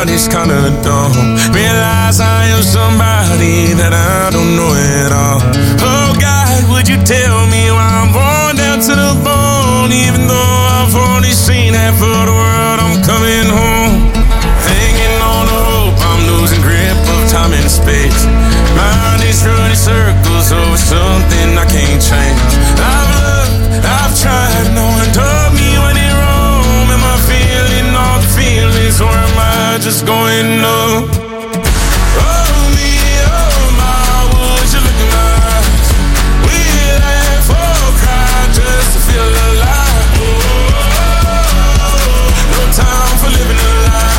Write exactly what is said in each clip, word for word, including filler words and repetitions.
heart is kinda dumb. Realize I am somebody that I don't know at all. Oh God, would you tell me why I'm worn down to the bone? Even though I've only seen half of the world, I'm coming home. Hanging on the hope, I'm losing grip of time and space. Mind is running circles over something I can't change. I've loved, I've tried, no one told me when it wrong. Am I feeling all the feelings, or am I just going numb? Oh me, oh my, would you look in my eyes? We laugh or cry just to feel alive. Oh, no time for living a lie.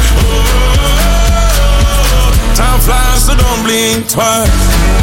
Oh, time flies, so don't blink twice.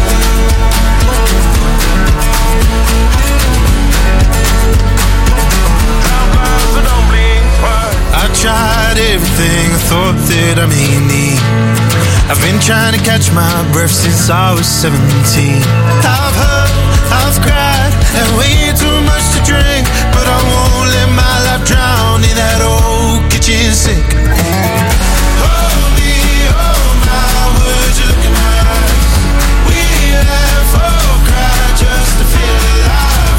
I tried everything I thought that I may need. I've been trying to catch my breath since I was seventeen. I've hurt, I've cried, and way too much to drink, but I won't let my life drown in that old kitchen sink. Oh me, oh my, would you look in my eyes? We laugh or cry just to feel alive.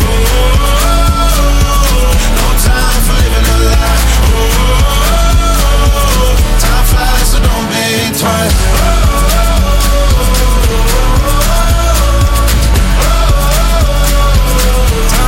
Oh, no time for living a lie. So don't blink twice. Oh, oh, oh, oh, oh.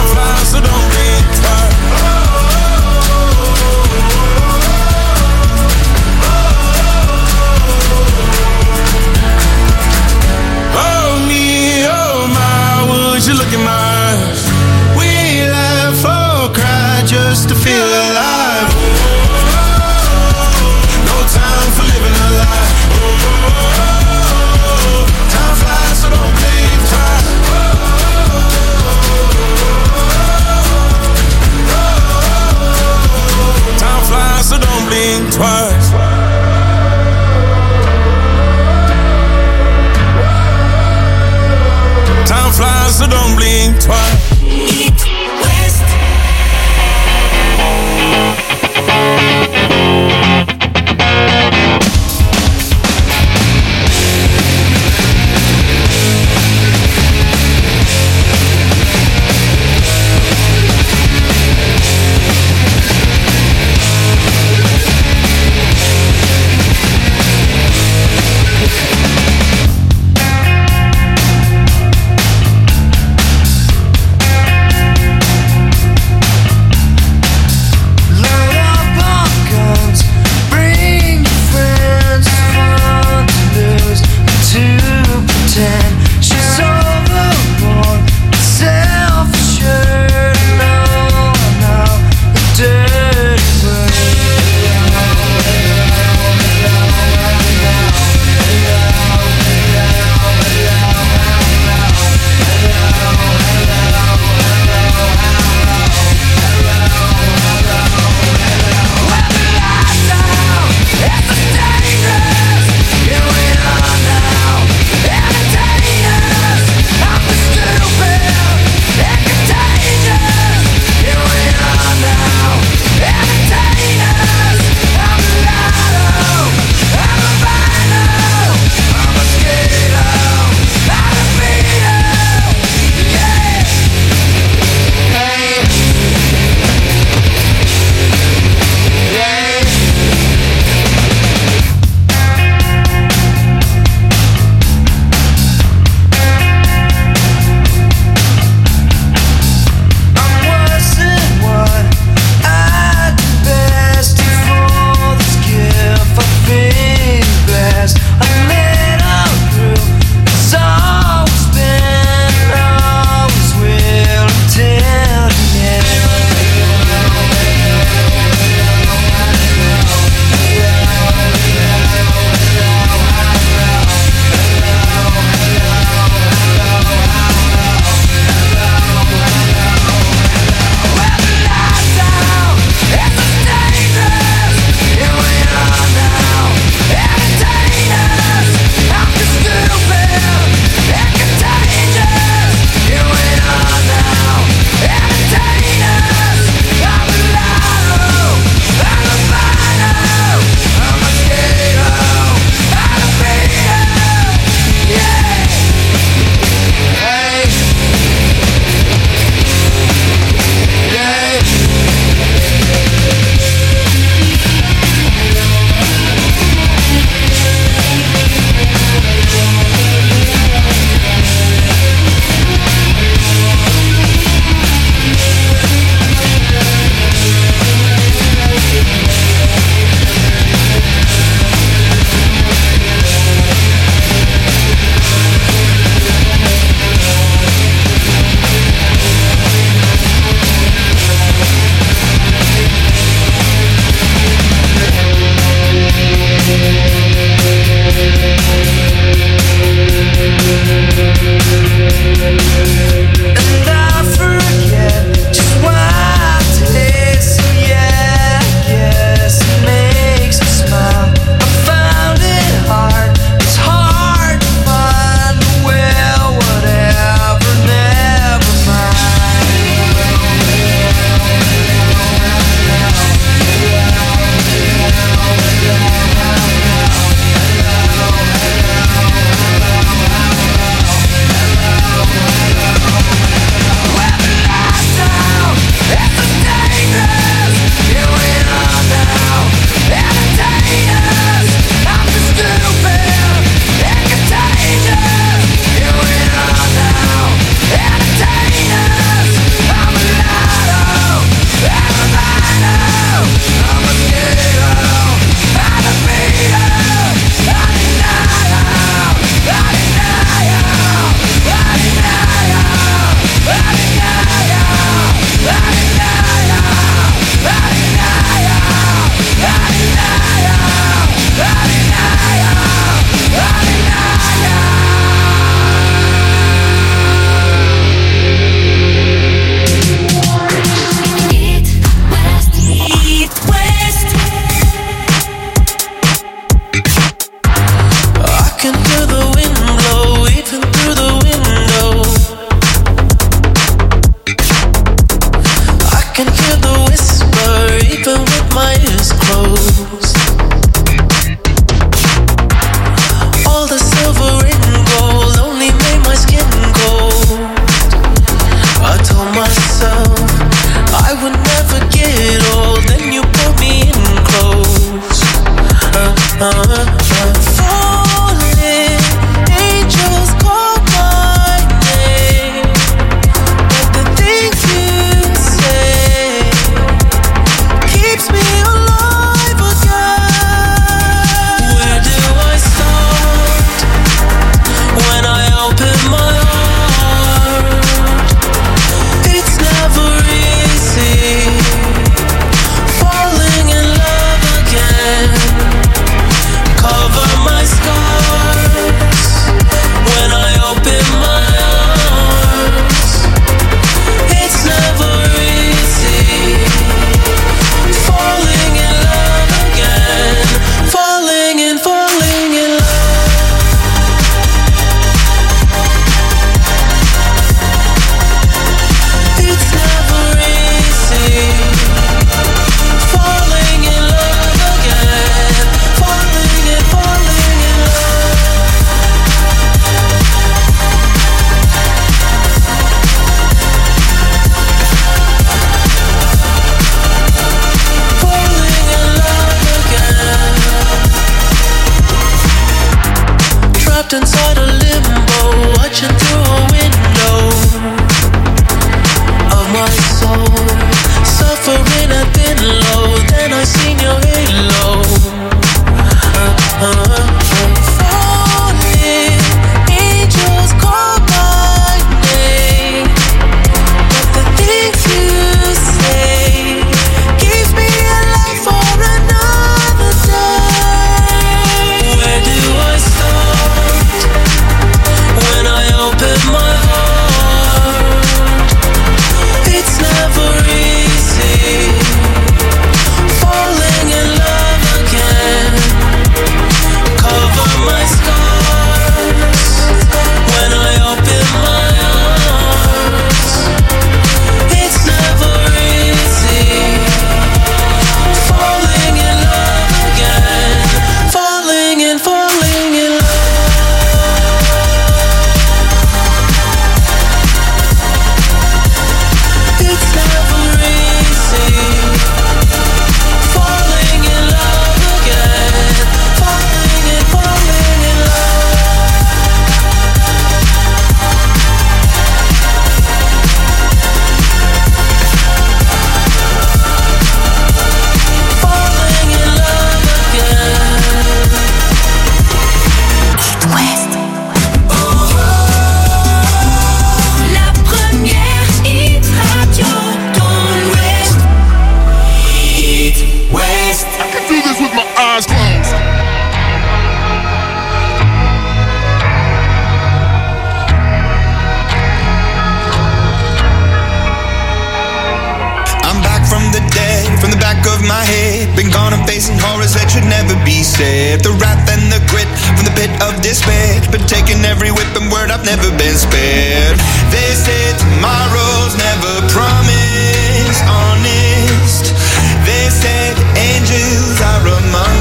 my head. Been gone and facing horrors that should never be said. The wrath and the grit from the pit of despair. Been taking every whip and word, I've never been spared. They said tomorrow's never promised, honest. They said angels are among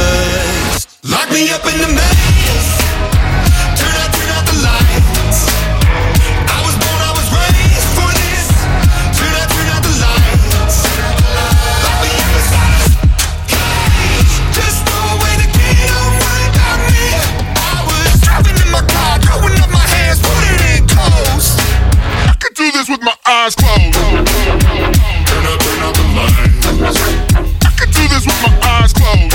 us. Lock me up in the maze. Turn out, turn out the lights. I was born, I was raised for this. Turn out, turn out the lights. Lock me up inside a cage. Just throw away the key, don't worry about me. I was driving in my car, throwing up my hands, putting it close. I could do this with my eyes closed. Turn out, turn out the lights. I could do this with my eyes closed.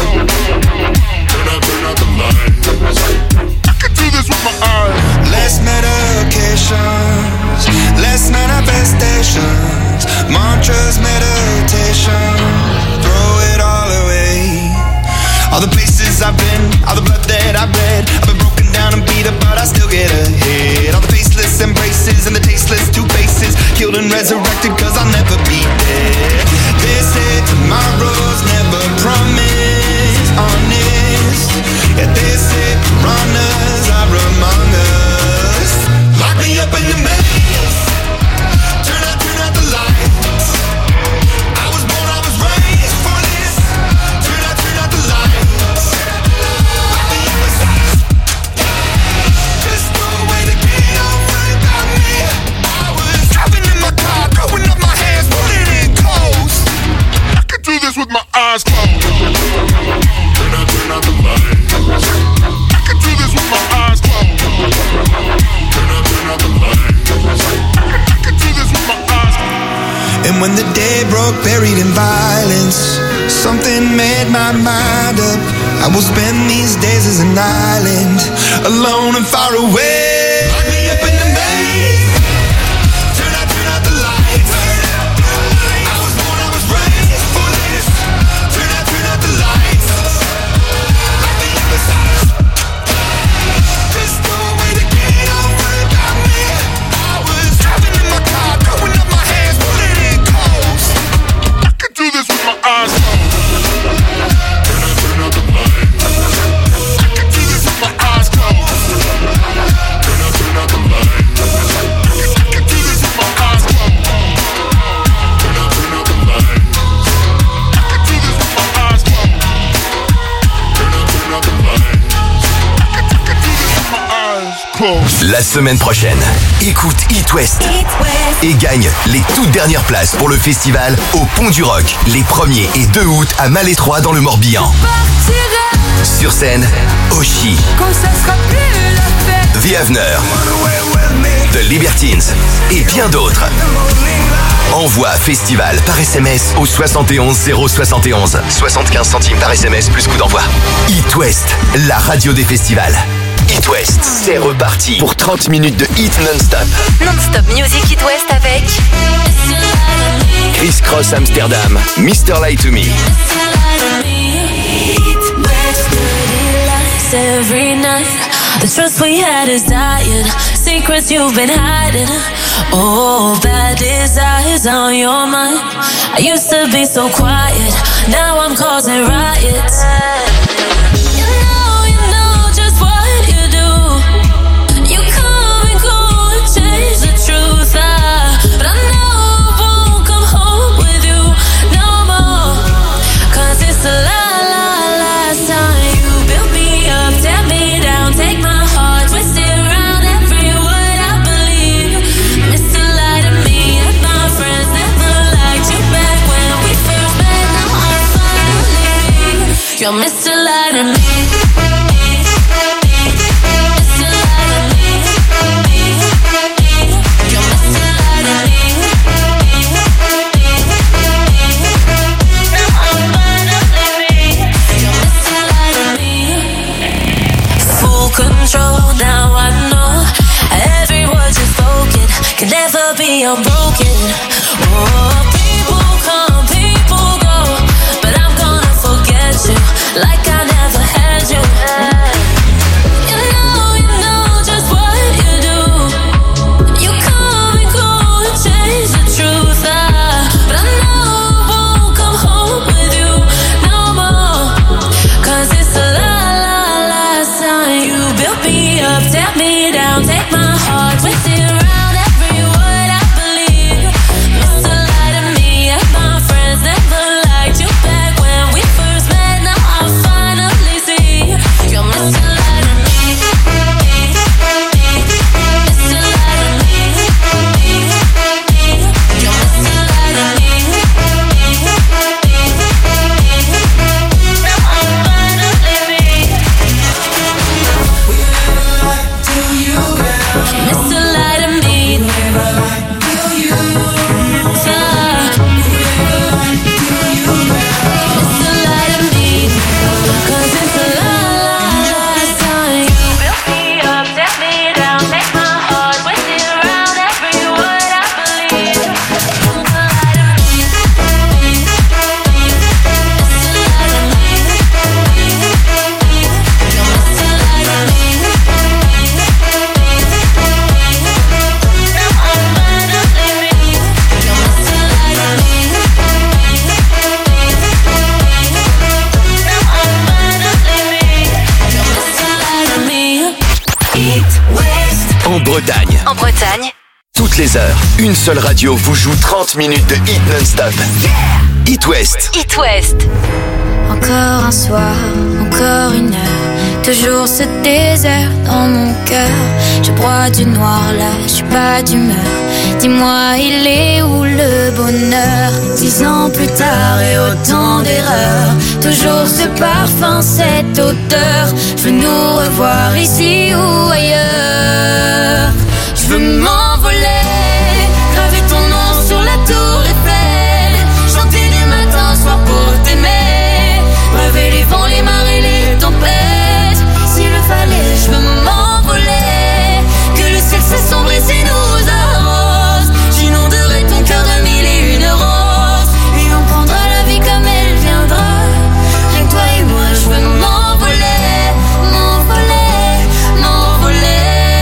Turn out, turn out the lights. I could do this with my eyes. Less medications, less manifestations, mantras, meditation. Throw it all away. All the places I've been, all the blood that I've bled. I've been broken down and beat up, but I still get ahead. All the faceless embraces and the tasteless two faces, killed and resurrected, cause I'll never be dead. They say tomorrow's never promised, honest. Yeah, they say piranhas are among us. Lock me up in the maze. Turn out, turn out the lights. I was born, I was raised for this. Turn out, turn out the lights. Lock me up inside a cage. Just throw away the key, don't worry about me. I was driving in my car, throwing up my hands, putting it close. I could do this with my eyes closed. Turn out, turn out the lights. I could do this with my eyes closed. Turn out, turn out the lights. I could do this with my eyes closed. And when the day broke, buried in violence, something made my mind up. I will spend these days as an island, alone and far away. Lock me up in the maze. Turn out, turn out the lights. I was born, I was raised for this. Turn out, turn out the lights. Lock me up inside a cage. Just throw away the key, don't worry about me. I was driving in my car, throwing up my hands, pulling it close. I could do this with my eyes closed. Turn out, turn out the lights. I could do this with my eyes closed. Turn out, turn out the lights. I could do this with my eyes closed. Turn out, turn out the lights. I could do this with my eyes closed. Turn out, turn out the lights. I could, I could do this with my eyes closed. La semaine prochaine, écoute It West et gagne les toutes dernières places pour le festival au Pont du Rock les premier et deux août à Malétroit dans le Morbihan. Sur scène, Oshi, The Avener, The Libertines et bien d'autres. Envoie festival par S M S au soixante et onze zéro soixante et onze. soixante-quinze centimes par S M S plus coût d'envoi. It West, la radio des festivals. It West, c'est reparti pour trente minutes de hit non-stop. Non-stop Music It West avec Chris Cross Amsterdam, mister Lie to Me. Every night, the trust we had is dying. Secrets you've been hiding. Oh, bad desires on your mind. I used to be so quiet. Now I'm causing riots. You know, you know just what you do. You come and go and change the truth. I, but I know I won't come home with you no more. Cause it's a lie, lie, last time you built me up, tear me down, take my heart, twist it around every word I believe. Mister Lie to me and my friends never liked you back when we first met. Now I'm finally, you're Mister Lie to me. Mister Lie to me. You're Mister Lie to me. Now I'm finally, you're Mister Lie to me. Full control, now I know every word you spoken can never be unbroken. Oh, people come, people go, but I'm gonna forget you like I never had you. You know, you know just what you do. You come and go and change the truth. I, but I know I won't come home with you Bretagne. En Bretagne, Toutes les heures, une seule radio vous joue trente minutes de hit non-stop. It West. It West. Encore un soir, encore une heure, toujours ce désert dans mon cœur. Je broie du noir là, je suis pas d'humeur. Dis-moi, il est où le bonheur? Dix ans plus tard et autant d'erreurs, toujours ce parfum, cette odeur. Je veux nous revoir ici ou ailleurs. Je veux m'envoler, graver ton nom sur la tour Eiffel, chanter du matin au soir pour t'aimer, braver les vents, les marées, les tempêtes. S'il le fallait, je veux m'envoler, que le ciel s'assombrit et nous arrose. J'inonderai ton cœur de mille et une roses, et on prendra la vie comme elle viendra. Rien que toi et moi, je veux m'envoler, m'envoler, m'envoler.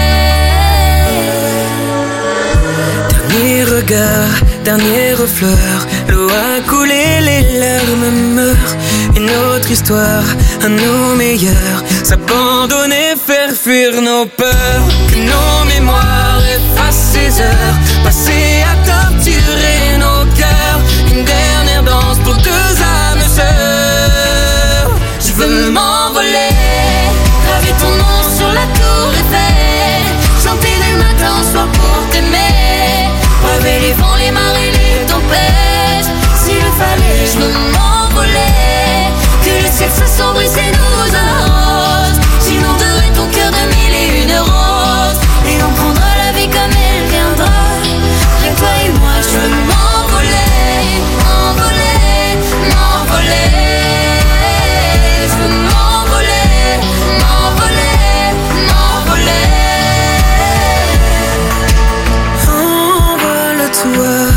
Dernier regard, dernière fleur, l'eau a coulé, les larmes meurent. Une autre histoire, à nos meilleurs, s'abandonner, faire fuir nos peurs. Que nos mémoires effacent ces heures, passées à torturer nos cœurs. Une dernière danse pour deux âmes sœurs. Je veux m'envoler, graver ton nom sur la tour Eiffel, chanter du matin au soir pour t'aimer, braver les vents, les marées, les tempêtes. S'il le fallait, je veux m'envoler, que le ciel s'assombrisse et nous arrose. J'inonderai ton cœur de mille et une roses, et on prendra la vie comme elle viendra. Rien que toi et moi, je veux m'envoler, m'envoler, m'envoler. Je veux m'envoler, m'envoler, m'envoler. Envole-toi,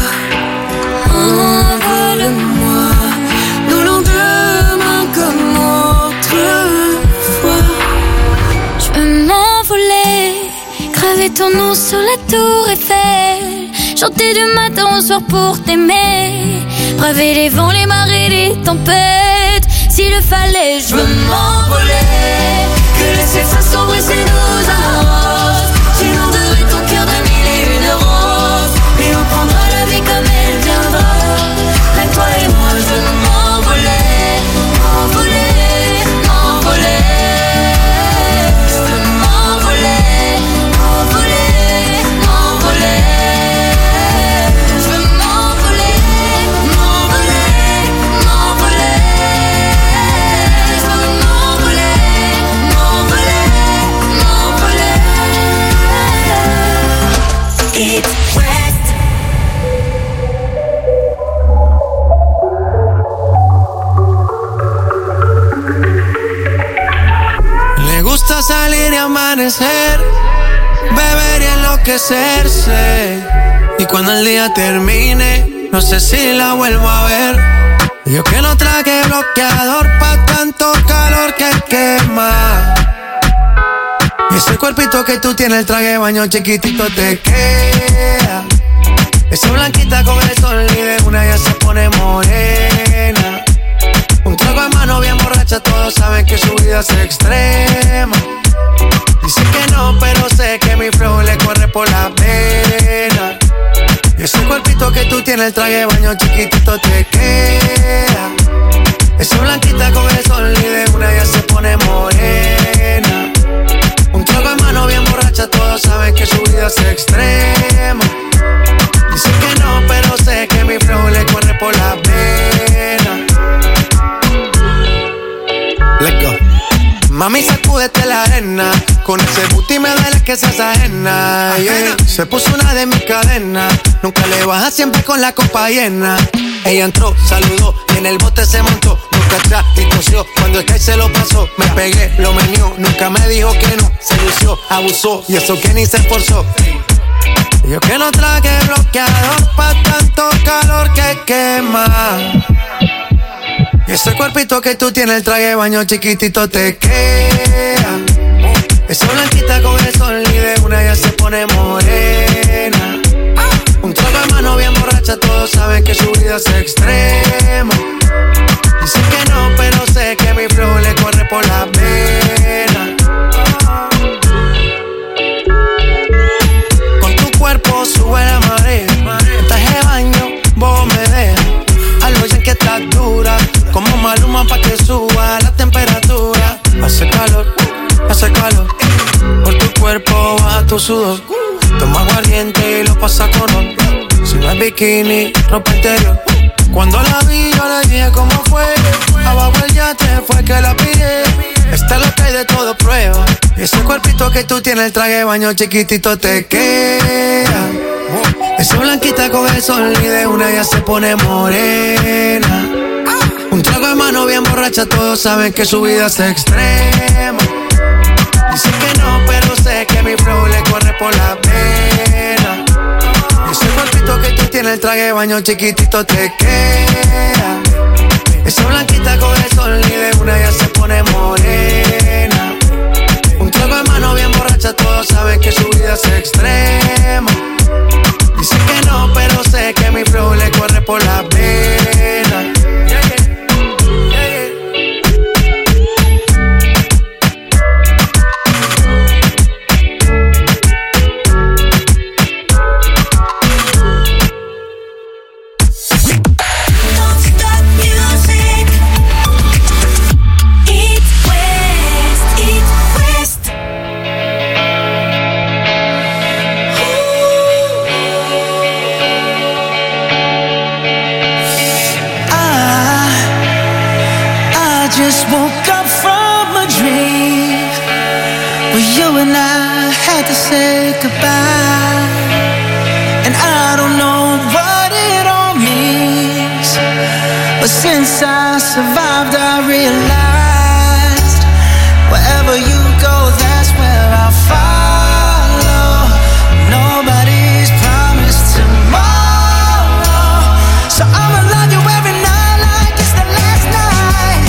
envole-moi, nos lendemains comme autrefois. Je veux m'envoler, graver ton nom sur la tour Eiffel, chanter du matin au soir pour t'aimer, braver les vents, les marées, les tempêtes. S'il le fallait, je veux m'envoler, que le ciel s'assombrisse et nous arrose. J'inonderai ton cœur de mille et une roses, et on prendra la vie comme elle viendra. Rien que toi et moi, je veux m'envoler, m'envoler, m'envoler. Je veux m'envoler, m'envoler, m'envoler. Je veux m'envoler, m'envoler, m'envoler. Je veux m'envoler, m'envoler, m'envoler. It West. Le gusta salir y amanecer, beber y enloquecerse. Y cuando el día termine, no sé si la vuelvo a ver. Yo que no traje bloqueador pa' tanto calor que quema. Y ese cuerpito que tú tienes, el traje de baño chiquitito te queda. Esa blanquita con el sol y de una ya se pone morena. Un trago en mano bien borracha, todos saben que su vida es extrema. Dice que no, pero sé que mi flow le corre por la pena. Y ese cuerpito que tú tienes, el traje de baño chiquitito te queda. Esa blanquita con el sol y de una ya se pone morena. Un trago en mano bien borracha, todos saben que su vida es extrema. Dice que no, pero sé que mi flow le corre por la pena. Let's go. Mami, sacúdete la arena, con ese booty me duele que seas ajena, yeah. Se puso una de mis cadenas, nunca le baja, siempre con la copa llena. Ella entró, saludó y en el bote se montó, nunca atrás y tosió. Cuando el que se lo pasó, me pegué, lo menió, nunca me dijo que no. Se lució, abusó y eso que ni se esforzó. Yo que no traje bloqueador pa' tanto calor que quema. Y ese cuerpito que tú tienes, el traje de baño chiquitito te queda. Esa blanquita con el sol y de una ya se pone morena. Un trago de mano bien borracha, todos saben que su vida es extrema. Dice que no, pero sé que mi flow le corre por la pena. tu sudor. Toma aguardiente y lo pasa con ron. Si no es bikini, ropa interior. Cuando la vi yo le dije cómo fue. Abajo el yate fue que la pillé. Esta es lo que hay de todo prueba. Y ese cuerpito que tú tienes, el traje de baño chiquitito te queda. Esa blanquita coge el sol y de una ya se pone morena. Un trago de mano bien borracha, todos saben que su vida es extrema. Dice que no, pero sé que mi flow le corre por la pena. Y ese cuerpito que tú tienes, el traje de baño chiquitito te queda. Esa blanquita coge el sol y de una ya se pone morena. Un trago de mano bien borracha, todos saben que su vida es extrema. Dice que no, pero sé que mi flow le corre por la pena. Yeah, yeah. Just woke up from a dream where you and I had to say goodbye. And I don't know what it all means, but since I survived I realized wherever you go, that's where I'll follow. Nobody's promised tomorrow, so I'ma love you every night like it's the last night.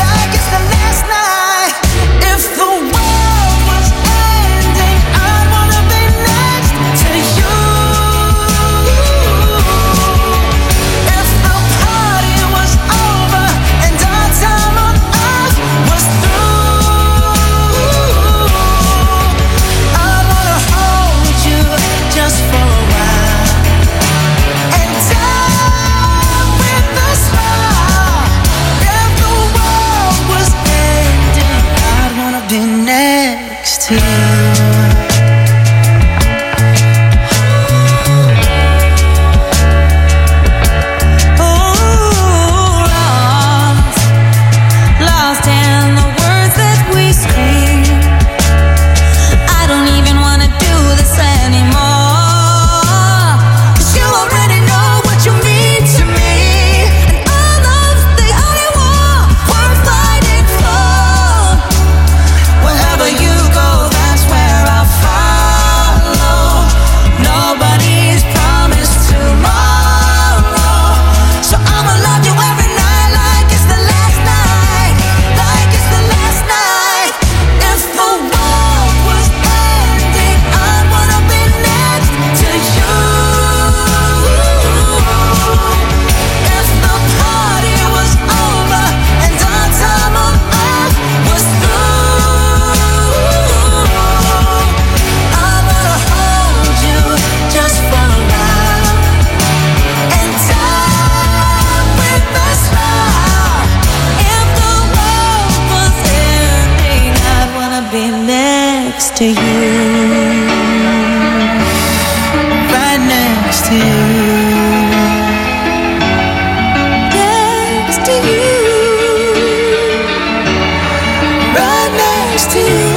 To you. To you, right next to you, next to you, right next to you.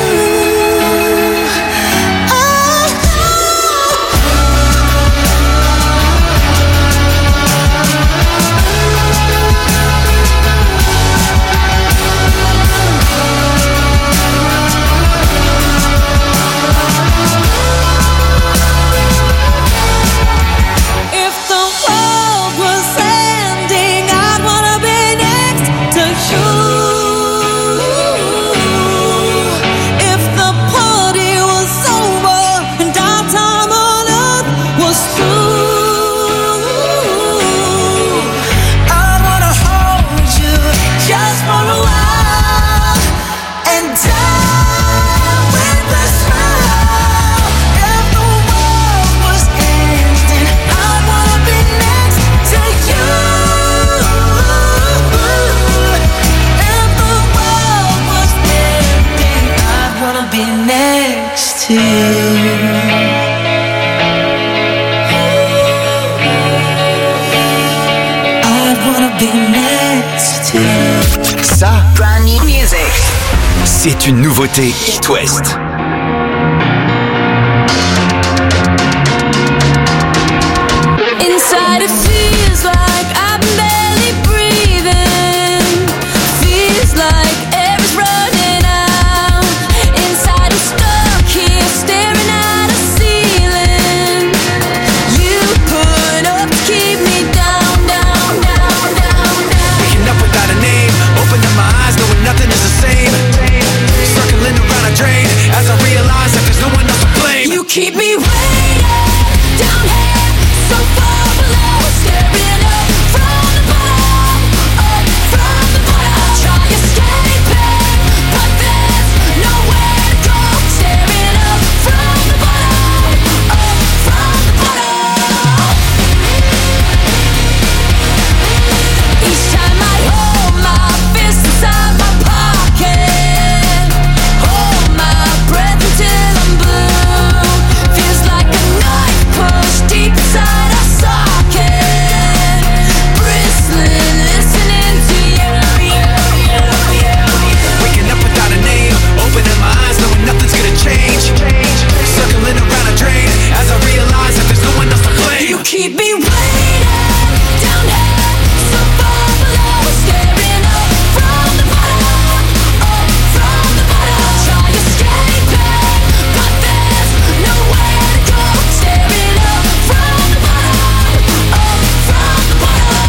be next to you. Ça, Brand new music. c'est une nouveauté It West. Inside it feels like I'm barely breathing. Feels like air's running out. Inside I'm stuck here staring at a ceiling. You put up to keep me down, down, down, down, down. Waking up without a name, opening my eyes knowing nothing is the same. Circling around a drain as I realize that there's no one else to blame. You keep me waiting down here, so far below, staring up from the bottom, up from the bottom. I try escaping, but there's nowhere to go. Staring up from the bottom, up from the bottom. Each time I hold my fist inside my pocket, hold my breath until I'm blue. Feels like a knife pushed deep inside a socket. Bristling, listening to you, you, you, you, you. Waking up without a name, opening my eyes knowing nothing's gonna change. Circling around a drain as I realize that there's no one else to blame. You keep me waiting down here, so far below, staring up from the bottom, up from the bottom. I try escaping, but there's nowhere to go. Staring up from the bottom, up from the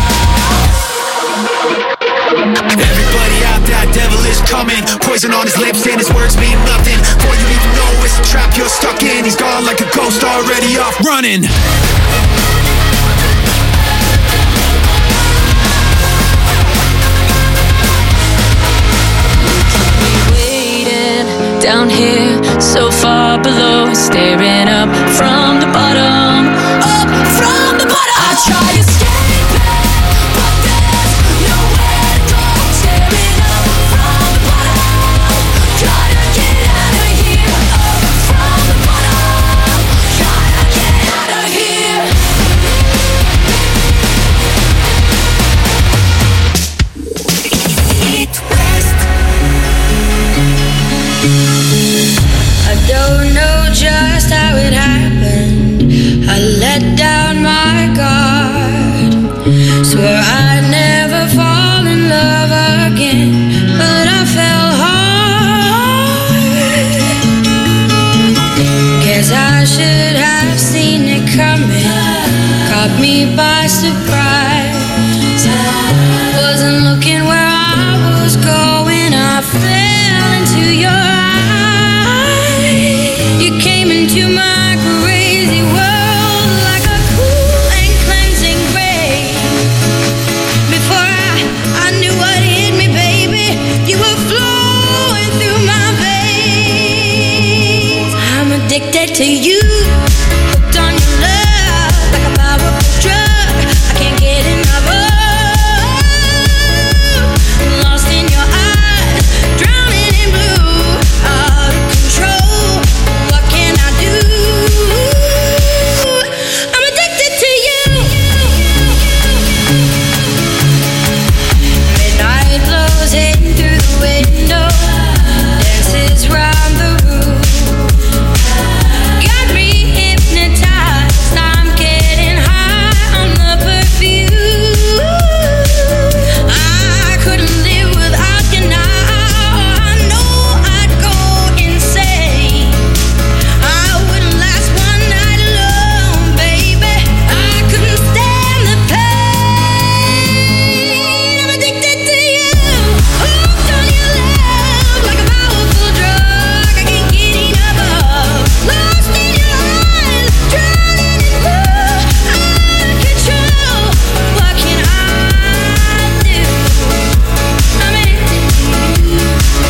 bottom. Everybody out there, devil is coming. Poison on his lips and his words mean nothing. Before you even know it's a trap you're stuck in. He's gone like a ghost already off running. Waiting down here, so far below, staring up from the bottom, up from the bottom. I try escaping, but there's nowhere to go. Staring up from the bottom, gotta get out of here. Up from the bottom, gotta get out of here. I don't know just how it happened. I let down my guard. Swore I'd never fall in love again, but I fell hard. Guess I should have seen it coming. Caught me by surprise. Wasn't looking where I was going. I fell into your eyes. You came into my crazy world like a cool and cleansing ray. Before I, I knew what hit me, baby, you were flowing through my veins. I'm addicted to you, hooked on your love like a powerful drug. I can't get enough of. Lost in your eyes, drowning in blue, out of control. What can I do? I'm addicted to you. Midnight blows in through the window, dances round the room. Got me hypnotized. I'm getting high on the perfume. I couldn't live without you now. I know I'd go insane. I wouldn't last one night alone, baby. I couldn't stand the pain. I'm addicted to you, hooked on your love like a powerful drug. I can't get enough of. Lost in your eyes, drowning in blue, out of control. What can I do? I'm addicted to you.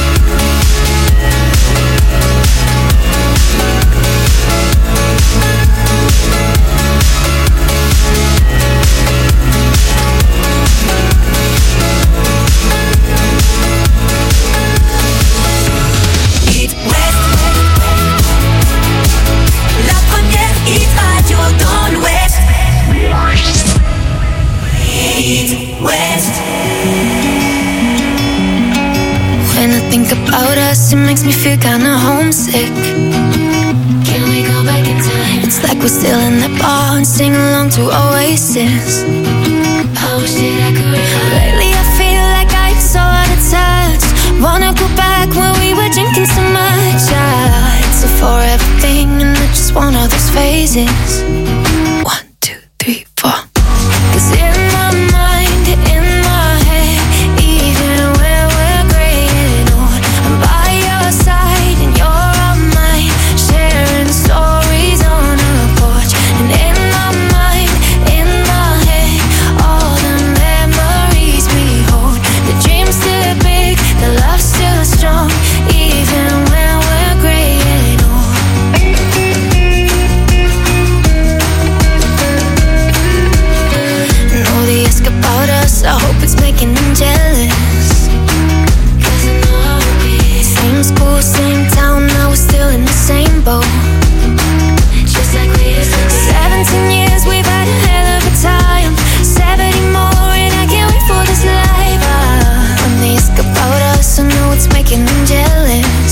It West, la première hit radio dans l'Ouest. It West. When I think about us, it makes me feel kinda homesick. Can we go back in time? It's like we're still in the bar and sing along to Oasis. I wish that I could. Lately I feel like I'm so out of touch. Wanna go back when we were drinking so much. I it's a for everything and I just want all those phases. One, two, three, four. Cause in my mind, in my head, even when we're graying old, I'm by your side and you're on mine, sharing stories on a porch. And in my mind, in my head, all the memories we hold. The dream's still big, the love's still strong, even when we're graying old. Know they ask about us, I hope it's making them jealous. Cause I know how it be. Same school, same town, now we're still in the same boat. Just like we used to be. Seventeen years, we've had a hell of a time. Seventy more and I can't wait for this life. ah. When they ask about us, I know it's making them jealous.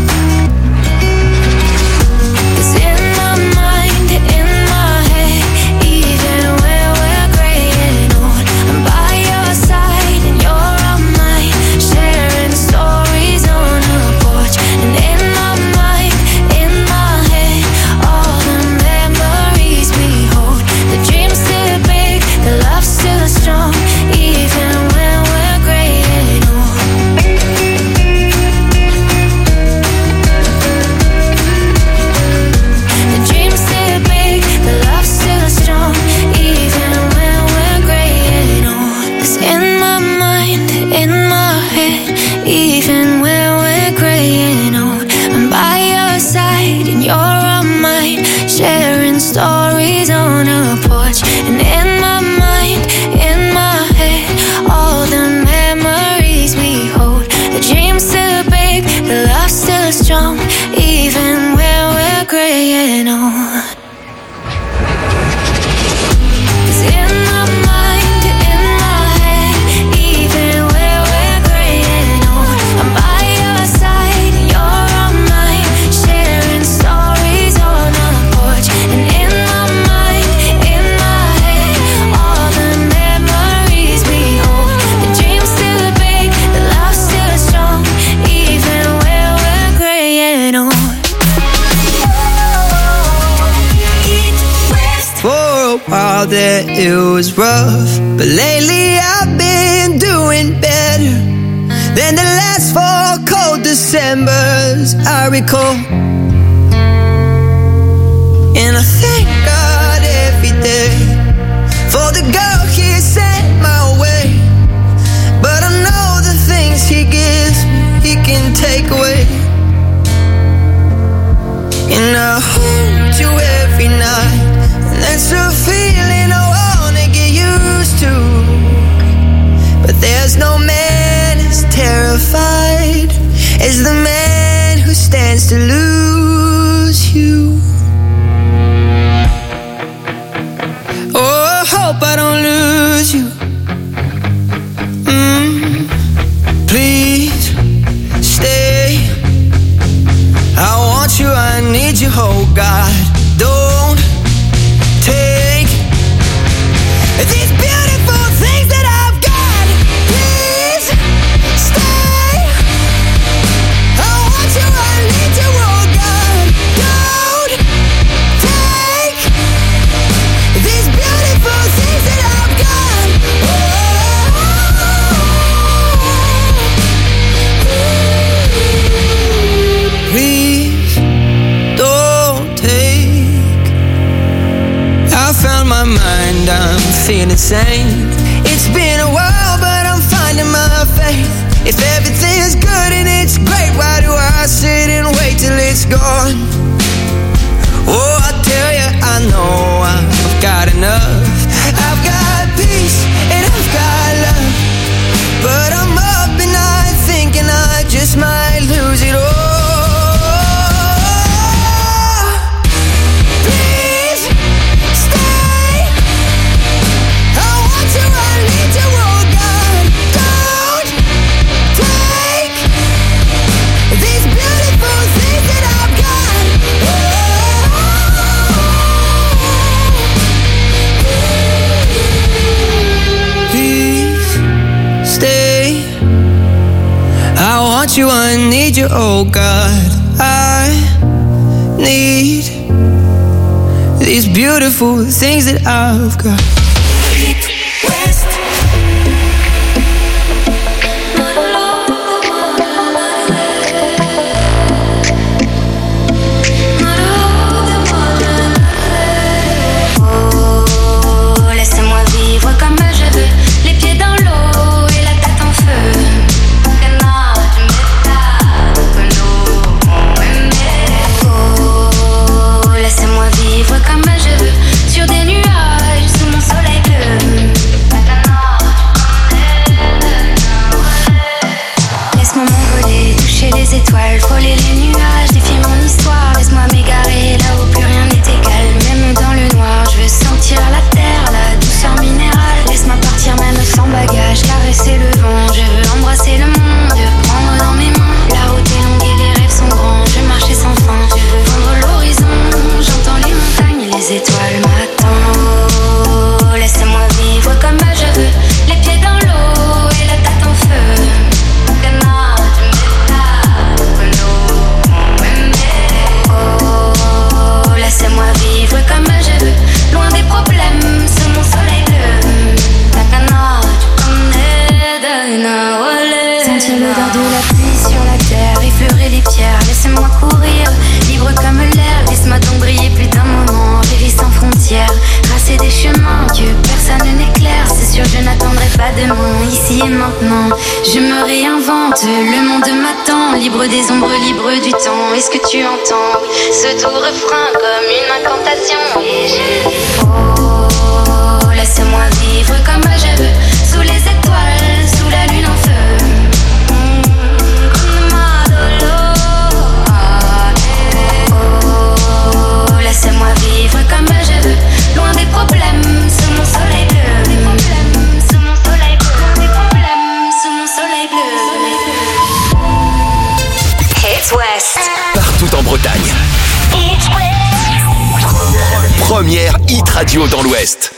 Cause in my mind, in my head, even when we're graying old, I'm by your side and you're on mine, sharing stories on a porch. And in my mind, in my head, all the memories we hold. The dream's still big, the love's still strong, even when we're graying old. The dream's still big, the love's still strong, even when we're graying old. 'Cause in my mind, in my head, even when we're graying old, I'm by your side and you're on mine, sharing stories on a porch. And in my mind, in my head, all the memories we hold. The dream's still big, the love's still strong, even when we're graying old. 'Cause in my mind, in my head, even when we're graying old, I'm by your side and you're on mine, sharing stories on a porch. And in my mind, in my head, all the memories we hold. The dream's still big, the love's still strong, even when we're graying old. For a while there it was rough, but lately I've been doing better than the last four cold Decembers I recall. And I thank God every day for the girl He sent my way. But I know the things He gives me, He can take away. And I hold you every night, and that's a feeling I wanna get used to. But there's no man as terrified as the man who stands to lose you. Oh, I hope I don't lose you. Mm. Please stay. I want you, I need you, oh God. Don't take these beautiful things that I've got. Please stay. I want you, I need you, oh God. Don't take these beautiful things that I've got. Oh. Please don't take. I found my mind, I'm feeling sane. It's been a while, but I'm finding my faith. If everything is good and it's great, why do I sit and wait till it's gone? Oh, I tell you, I know I've got enough. I've got peace and I've got love, but I'm up and I'm thinking I just might lose it all. Please stay. I want want you, I need you, oh God. I need these beautiful things that I've got. Frôler les nuages, défier mon histoire. Laisse-moi m'égarer là où plus rien n'est égal. Même dans le noir, je veux sentir la terre, la douceur minérale. Laisse-moi partir même sans bagage, caresser le vent. Je veux embrasser le monde, prendre dans mes mains. La route est longue et les rêves sont grands. Je veux marcher sans fin, je veux vendre l'horizon. J'entends les montagnes, les étoiles m'attendent. Oh, laisse-moi vivre comme je veux, les pieds dans l'eau et la tête en feu. Laisse-moi vivre comme je veux, loin des problèmes, sous mon soleil bleu. Takana, tu connais de sentir l'odeur de la pluie sur la terre, effleurer les pierres, laisse-moi courir, libre comme l'air. Laisse-moi donc briller plus d'un moment, rêver sans frontières, tracer des chemins que personne n'éclaire. C'est sûr, je n'attendrai pas demain, ici et maintenant. Je me réinvente, le monde m'attend, libre des ombres, libre du temps. Est-ce que tu entends ce doux refrain comme une incantation? Et je dis oh, laisse-moi vivre comme je veux, sous les étoiles, sous la lune en feu. Oh, laisse-moi vivre comme je veux, loin des problèmes, sous mon soleil bleu. Des problèmes, sous mon soleil bleu. Des problèmes, sous mon soleil bleu. Hits West. Partout en Bretagne. Hits West. Première hit radio dans l'Ouest.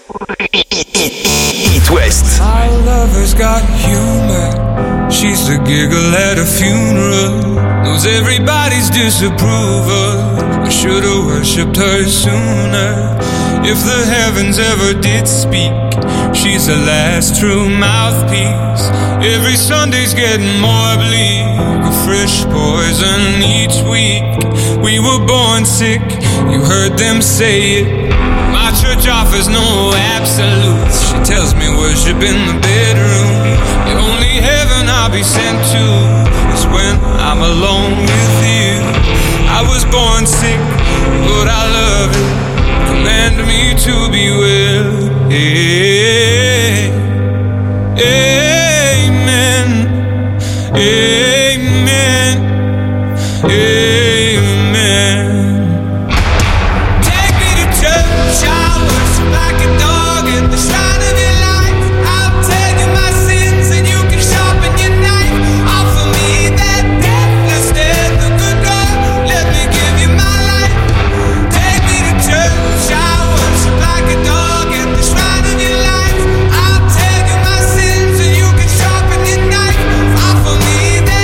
Hit West. Our lover's got humor. She's the giggle at a funeral. Knows everybody's disapproval. I should've worshipped her sooner. If the heavens ever did speak, she's the last true mouthpiece. Every Sunday's getting more bleak, a fresh poison each week. We were born sick, you heard them say it. My church offers no absolutes. She tells me worship in the bedroom. The only heaven I'll be sent to is when I'm alone with you. I was born sick, but I love it. Command me to be well. Hey, amen. Amen. Amen. Take me to church, I'll worship like a dog at the shrine of your light. I'll tell you my sins and you can sharpen your knife. Offer me that death instead of good God. Let me give you my life. Take me to church, I'll worship like a dog at the shrine of your light. I'll tell you my sins and you can sharpen your knife. Offer me that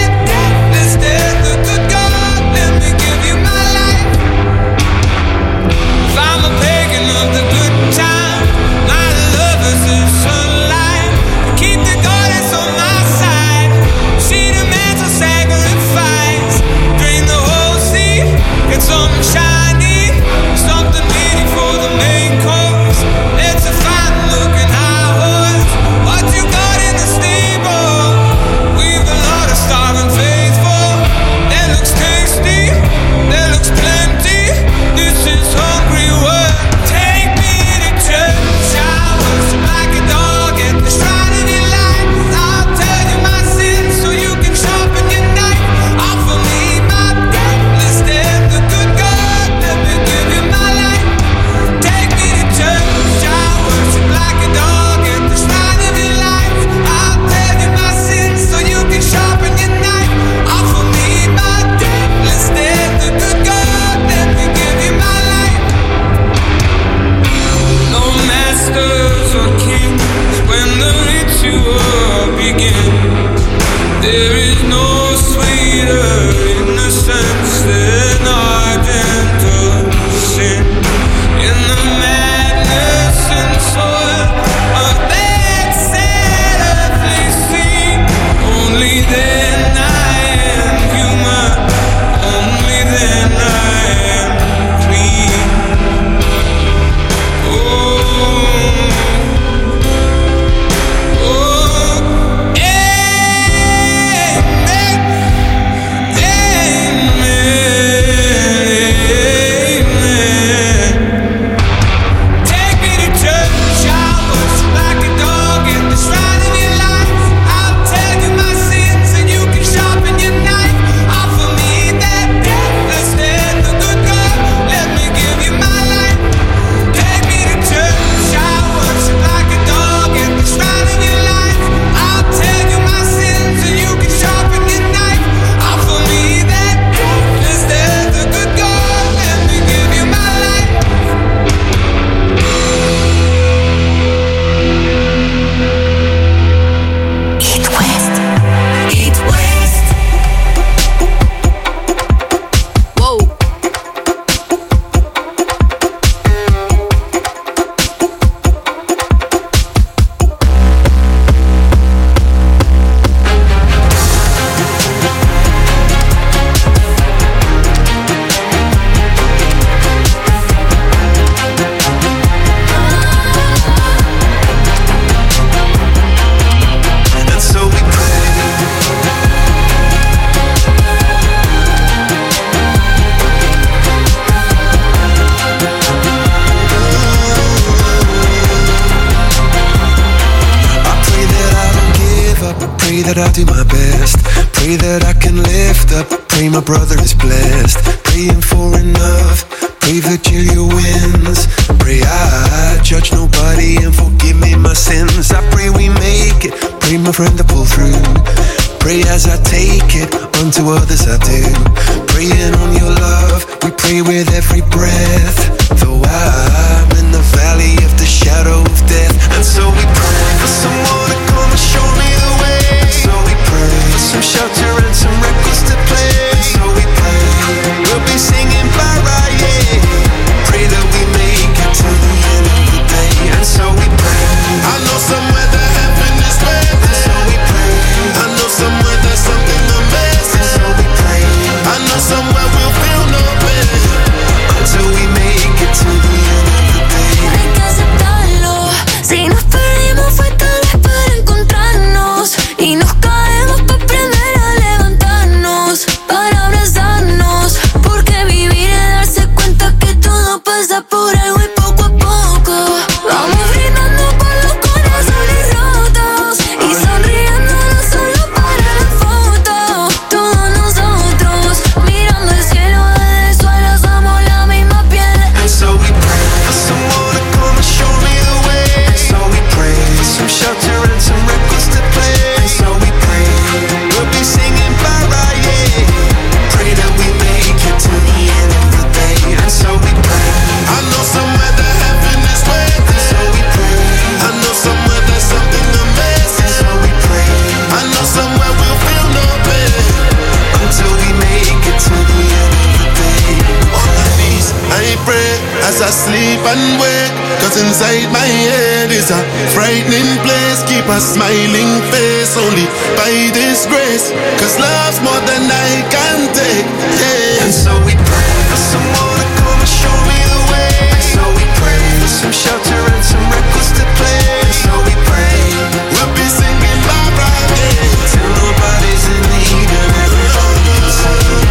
Pray that I do my best. Pray that I can lift up. Pray my brother is blessed. Praying for enough. Pray Virgilia wins. Pray I judge nobody and forgive me my sins. I pray we make it. Pray my friend to pull through. Pray as I take it, unto others I do. Praying on your love, we pray with every breath. Though I'm in the valley of the shadow of death. And so we pray for someone to come and show me the way. And so we pray for some shelter and some records to play. And so we pray, we'll be singing Bara, yeah. Pray that we make it to the end of the day. And so we pray, I know somewhere that heaven is waiting. And so we pray, I know somewhere there's something amazing. So we pray, I know somewhere we'll feel no pain until we make it to the end of the day. Hay que aceptarlo. Si nos perdimos fue tal vez para encontrarnos y nos caemos para aprender a levantarnos, para abrazarnos, porque vivir es darse cuenta que todo pasa por algo y poco a poco vamos brindando con los corazones rotos y sonriendo no solo para la foto. Todos nosotros mirando el cielo desde el suelo somos la misma piel. And so we pray for someone to come and show me the way. And so we pray for some shelter and some records to play. And so we pray, we'll be singing Bara, yeah. Pray that we make it to the end of the day. And so we pray, I know somewhere that heaven is waiting. And so we pray, I know somewhere there's something amazing. So we pray, I know somewhere we'll feel no pain until we make it to the end of the day. On my knees, I pray as I sleep and wake, cause inside my head is a frightening place. Keep a smiling face only by this grace, cause love's more than I can take, yeah. And so we pray for someone to come and show me the way. And so we pray for some shelter and some records to play. And so we pray, we'll be singing Bara, yeah, till nobody's in need and everybody's singing.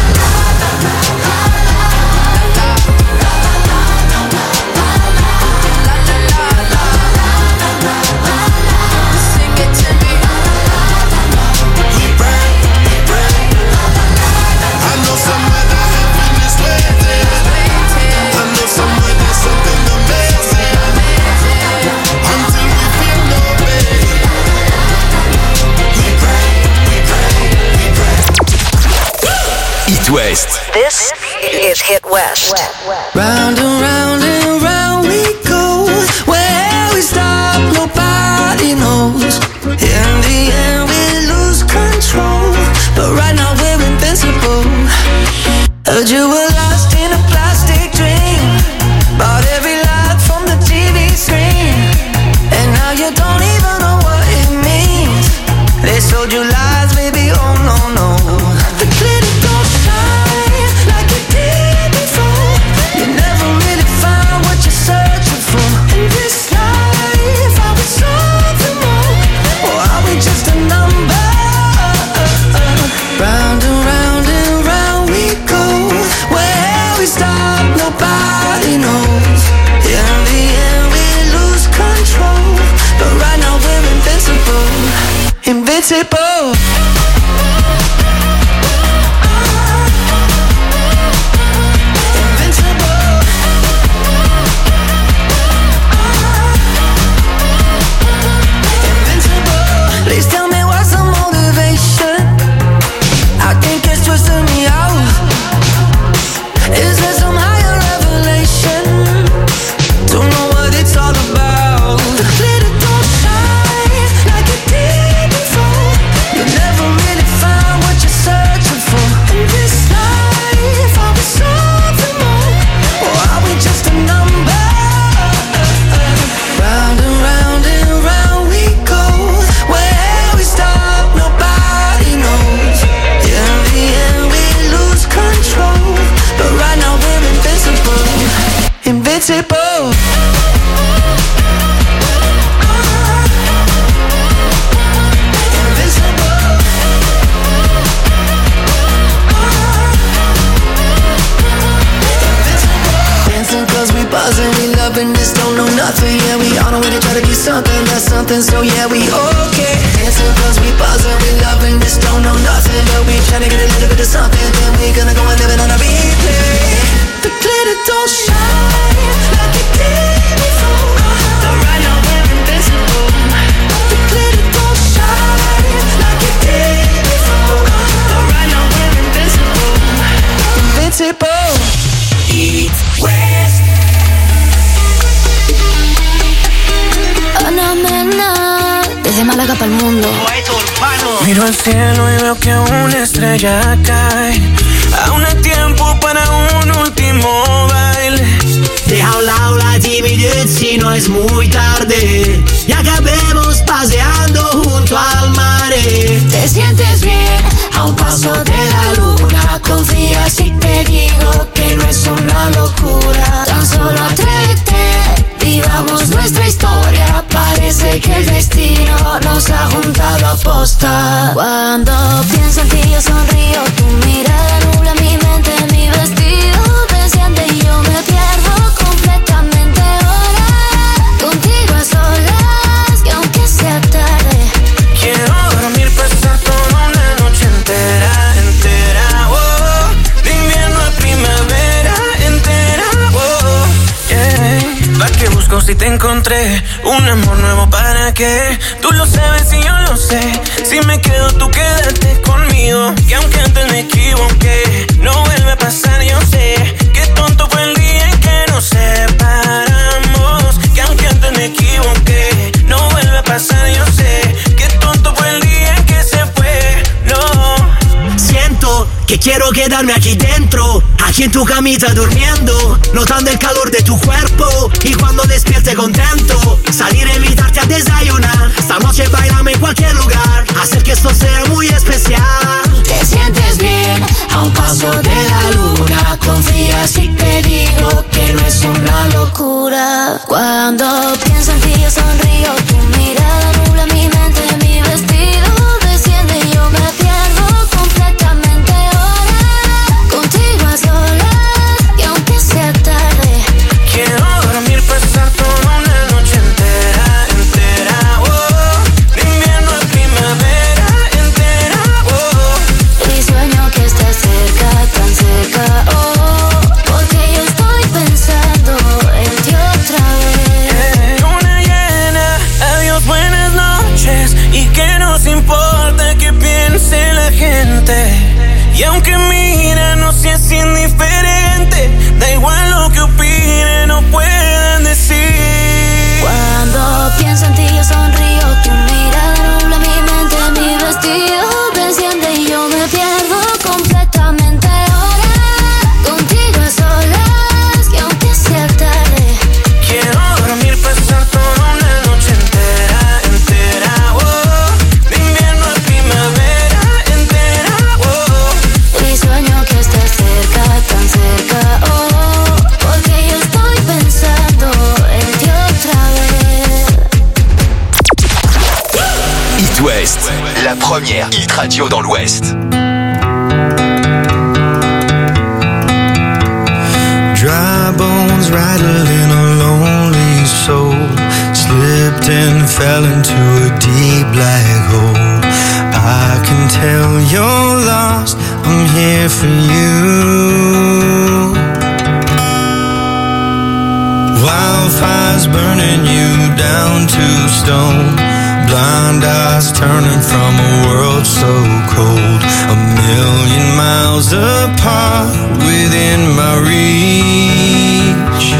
West. This is Hit West. Round and round and round we go. Where we stop, nobody knows. In the end, we lose control. But right now we're invincible. Heard you were lost in a plastic dream. Bought every lie from the T V screen. And now you don't even know what it means. They sold you lies, baby, oh no, no. The glitter don't shine like it did before. You never really found what you're searching for. In this life, are we something more? Or are we just a number? Round and round and round we go. Where we stop, nobody knows. In the end, we lose control. But right now we're invincible. Invincible. Please tell me what's the motivation. I think it's twisting me out. Is there some higher revelation? Don't know what it's all about. The glitter don't shine like it did before. You never really found what you're searching for. In this life, are we something more? Or are we just a number? Round and round and round we go. Where we stop, nobody knows. In the end, we lose control. But right now we're invincible. Invincible. Dancing cause we buzzing, we loving this, don't know nothing. Yeah, we on our way to try to be something, that's something, so yeah, we okay. Dancing bustin', cause we buzzin', we lovin', just don't know nothing. But we tryna get a little bit of something, then we gonna go and live it on a replay. The glitter don't shine like it did before. But right now we're invincible. The glitter don't shine like it did before. But right now we're invincible. Invincible. Eat West. Ana Mena, desde Málaga para el mundo. Miro al cielo y veo que una estrella cae. Aún hay tiempo para un último baile. Deja a un lado la timidez si no es muy tarde. Y acabemos paseando junto al mar. Te sientes bien a un paso de la luna. Confía si te digo que no es una locura. Tan solo atrévete, vivamos nuestra historia. Parece que el destino nos ha juntado a posta. Cuando pienso en ti yo sonrío, tu mirada nubla mi mente, mi vestido desciende y yo me pierdo completamente ahora. Contigo a solas, que aunque sea tarde, quiero dormir, pasar toda una noche entera, entera, oh. De invierno a primavera, entera, oh, yeah. ¿Pa' qué busco si te encontré? Un amor nuevo, ¿para qué? Tú lo sabes y yo lo sé. Si me quedo, tú quédate conmigo. Que aunque antes me equivoqué, no vuelve a pasar, yo sé. Qué tonto fue el día en que nos separamos. Que aunque antes me equivoqué, no vuelve a pasar, yo sé. Qué tonto fue el día en que se fue, no. Siento que quiero quedarme aquí dentro, aquí en tu camita durmiendo, notando el calor de tu cuerpo. Y cuando despierte contento, salir a invitarte a desayunar. Esta noche bailame en cualquier lugar, hacer que esto sea muy especial. te sientes bien a un paso de la luna. Confía si te digo que no es una locura. cuando pienso en ti yo sonrío, tu mirada nubla mi mente, mi vestido desciende y yo me pierdo completamente ahora. Contigo a solas, y aunque sea tarde, quiero dormir, pasar toda una noche entera, entera, oh. De invierno a primavera, entera, oh. y sueño que estás cerca, tan cerca, oh. Porque yo estoy pensando en ti otra vez. Luna llena, adiós, buenas noches. Y que nos importa que piense la gente. Y aunque mira, no seas indiferente. Da igual lo que opinen o puedan decir. Cuando pienso en ti yo sonrío, tu mirada nubla mi mente, mi vestido desciende y yo me pierdo completamente ahora. Contigo a solas, que aunque sea tarde, quiero dormir, pasar toda una noche entera, entera, oh. De invierno a primavera, entera, oh. y sueño que estás cerca, tan cerca, oh. Porque yo estoy pensando en ti otra vez. It West, la première hit radio dans l'Ouest. Dry bones rattling a lonely soul, slipped and fell into a deep black hole. I can tell you're lost, I'm here for you. Wildfires burning you down to stone, blind eyes turning from a world so cold. A million miles apart within my reach.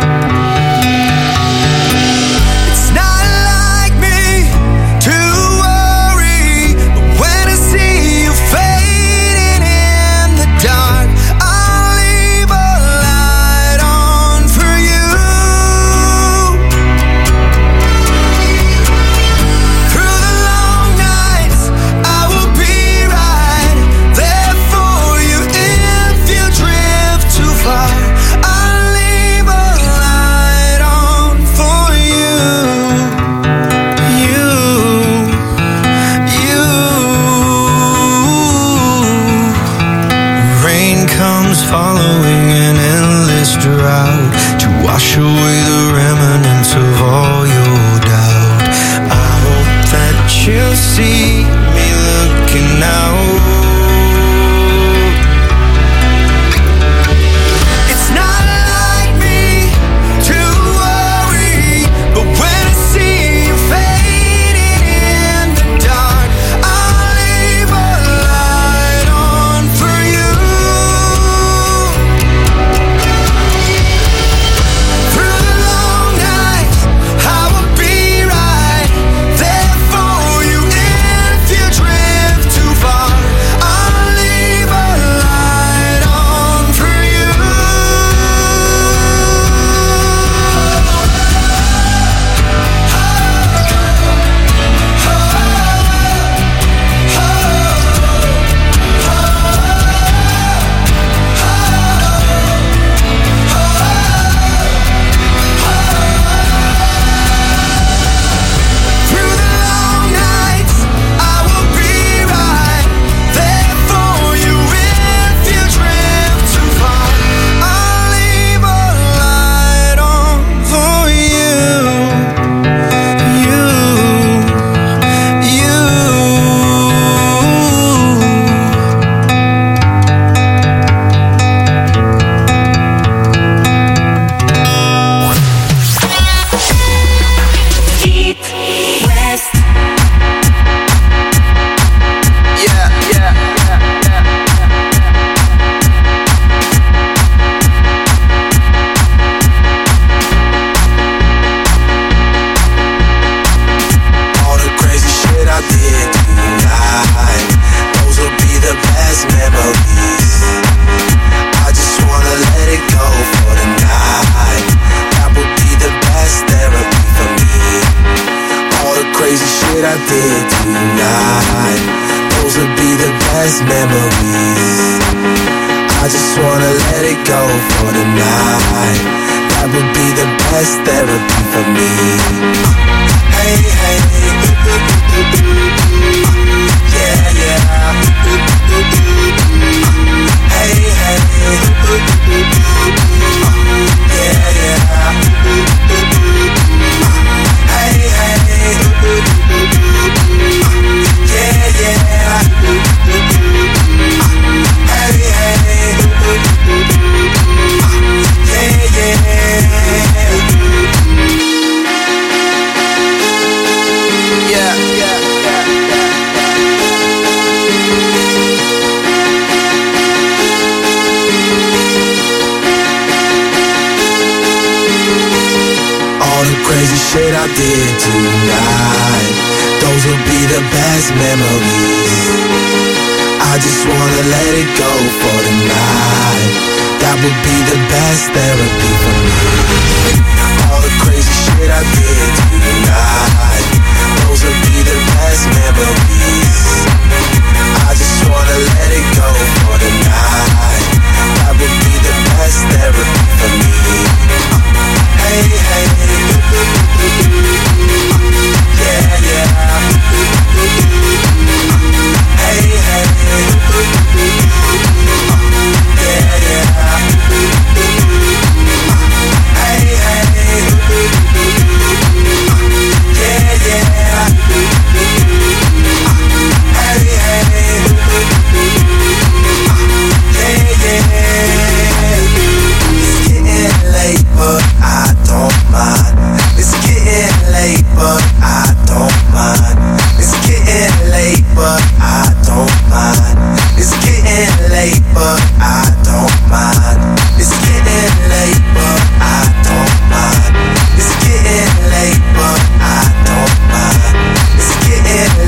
It's not like me to worry, but when I see you fading in the dark, I'll leave a light on for you. Through the long nights, I will be right there for you if you drift too far. I she'll see me looking out. It's not like me to worry, but when I see you fading in the dark, I'll leave a light on for you. Through the long nights, I will be right there for you. If you drift too far, I'll leave a light on for you. Through the long nights, I will be right there for you. If you drift too far, I'll leave a light on for you. You, you. Hit West. Yeah, yeah, yeah, yeah. All the crazy shit I did tonight, those will be the best memories. I just wanna let it go for the night. That would be the best therapy for me. All the crazy shit I did tonight, those would be the best memories. I just wanna let it go for the night. That would be the best therapy for me. Hey, hey, yeah, yeah. Hey, hey, yeah, yeah. Hey, hey, yeah, yeah. Hey, hey, yeah, yeah. Yeah, yeah, yeah, yeah. All the crazy shit I did tonight, those will be the best memories. I just wanna let it go for the night. That would be the best therapy for me. All the crazy shit I did tonight, those will be the best memories. I just wanna let it go for the night. That would be the best therapy for me. Hey, hey, yeah, yeah. Hey, hey, yeah, yeah. Hey, hey, yeah, yeah. Hey, hey, yeah, yeah. It's getting late, but I don't mind. It's getting late, but I don't mind. It's getting late, but I don't mind. It's getting late, but I don't mind.